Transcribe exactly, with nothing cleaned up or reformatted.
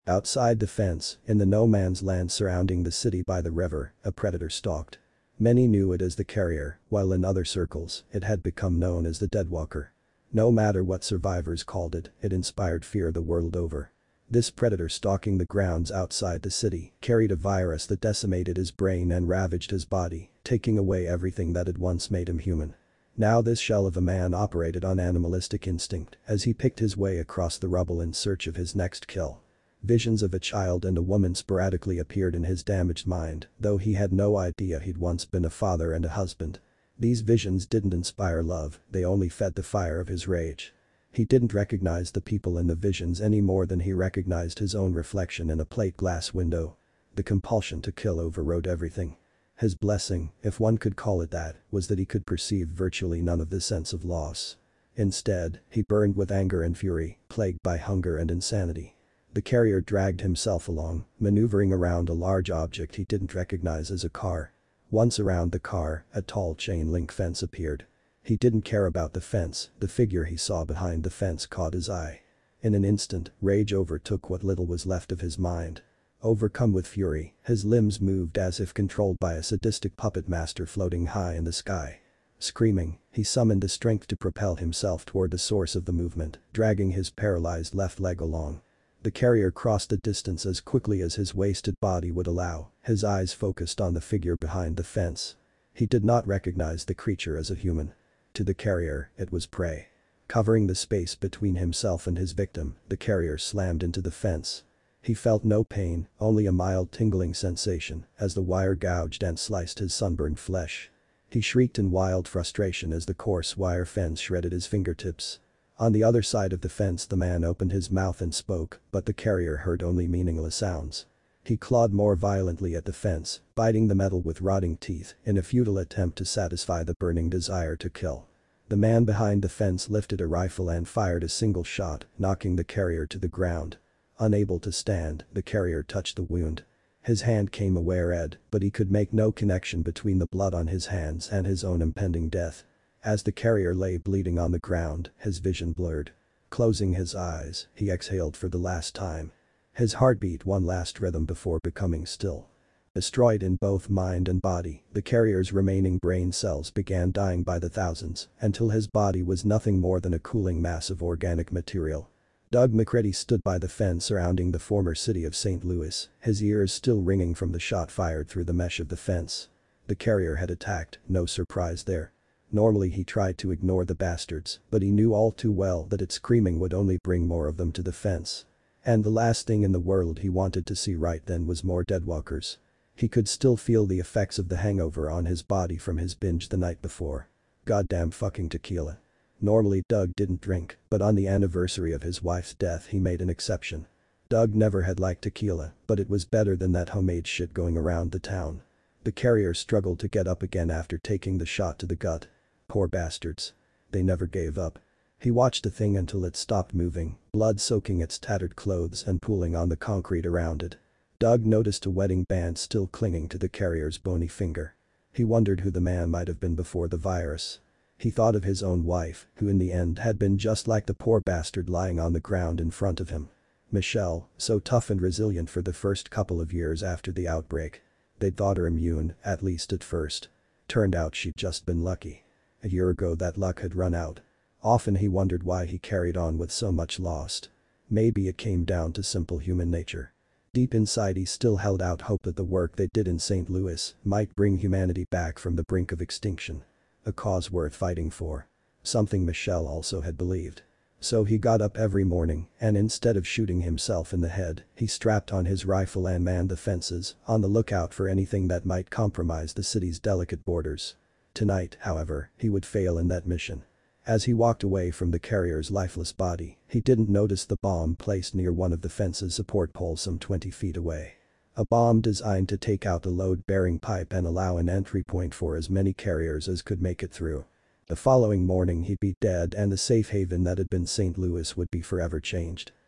Outside the fence, in the no man's land surrounding the city by the river, a predator stalked. Many knew it as the carrier, while in other circles, it had become known as the Deadwalker. No matter what survivors called it, it inspired fear the world over. This predator stalking the grounds outside the city carried a virus that decimated his brain and ravaged his body, taking away everything that had once made him human. Now this shell of a man operated on animalistic instinct as he picked his way across the rubble in search of his next kill. Visions of a child and a woman sporadically appeared in his damaged mind, though he had no idea he'd once been a father and a husband. These visions didn't inspire love, they only fed the fire of his rage. He didn't recognize the people in the visions any more than he recognized his own reflection in a plate glass window. The compulsion to kill overrode everything. His blessing, if one could call it that, was that he could perceive virtually none of the sense of loss. Instead, he burned with anger and fury, plagued by hunger and insanity. The carrier dragged himself along, maneuvering around a large object he didn't recognize as a car. Once around the car, a tall chain-link fence appeared. He didn't care about the fence, the figure he saw behind the fence caught his eye. In an instant, rage overtook what little was left of his mind. Overcome with fury, his limbs moved as if controlled by a sadistic puppet master floating high in the sky. Screaming, he summoned the strength to propel himself toward the source of the movement, dragging his paralyzed left leg along. The carrier crossed the distance as quickly as his wasted body would allow, his eyes focused on the figure behind the fence. He did not recognize the creature as a human. To the carrier, it was prey. Covering the space between himself and his victim, the carrier slammed into the fence. He felt no pain, only a mild tingling sensation as the wire gouged and sliced his sunburned flesh. He shrieked in wild frustration as the coarse wire fence shredded his fingertips. On the other side of the fence the man opened his mouth and spoke, but the carrier heard only meaningless sounds. He clawed more violently at the fence, biting the metal with rotting teeth in a futile attempt to satisfy the burning desire to kill. The man behind the fence lifted a rifle and fired a single shot, knocking the carrier to the ground. Unable to stand, the carrier touched the wound. His hand came away red, but he could make no connection between the blood on his hands and his own impending death. As the carrier lay bleeding on the ground, his vision blurred. Closing his eyes, he exhaled for the last time. His heart beat one last rhythm before becoming still. Destroyed in both mind and body, the carrier's remaining brain cells began dying by the thousands until his body was nothing more than a cooling mass of organic material. Doug McCready stood by the fence surrounding the former city of Saint Louis, his ears still ringing from the shot fired through the mesh of the fence. The carrier had attacked, no surprise there. Normally he tried to ignore the bastards, but he knew all too well that its screaming would only bring more of them to the fence. And the last thing in the world he wanted to see right then was more deadwalkers. He could still feel the effects of the hangover on his body from his binge the night before. Goddamn fucking tequila. Normally Doug didn't drink, but on the anniversary of his wife's death he made an exception. Doug never had liked tequila, but it was better than that homemade shit going around the town. The carrier struggled to get up again after taking the shot to the gut. Poor bastards. They never gave up. He watched the thing until it stopped moving, blood soaking its tattered clothes and pooling on the concrete around it. Doug noticed a wedding band still clinging to the carrier's bony finger. He wondered who the man might have been before the virus. He thought of his own wife, who in the end had been just like the poor bastard lying on the ground in front of him. Michelle, so tough and resilient for the first couple of years after the outbreak. They'd thought her immune, at least at first. Turned out she'd just been lucky. A year ago that luck had run out. Often he wondered why he carried on with so much lost. Maybe it came down to simple human nature. Deep inside he still held out hope that the work they did in Saint Louis might bring humanity back from the brink of extinction. A cause worth fighting for. Something Michelle also had believed. So he got up every morning and instead of shooting himself in the head, he strapped on his rifle and manned the fences, on the lookout for anything that might compromise the city's delicate borders. Tonight, however, he would fail in that mission. As he walked away from the carrier's lifeless body, he didn't notice the bomb placed near one of the fence's support poles some twenty feet away. A bomb designed to take out the load-bearing pipe and allow an entry point for as many carriers as could make it through. The following morning he'd be dead and the safe haven that had been Saint Louis would be forever changed.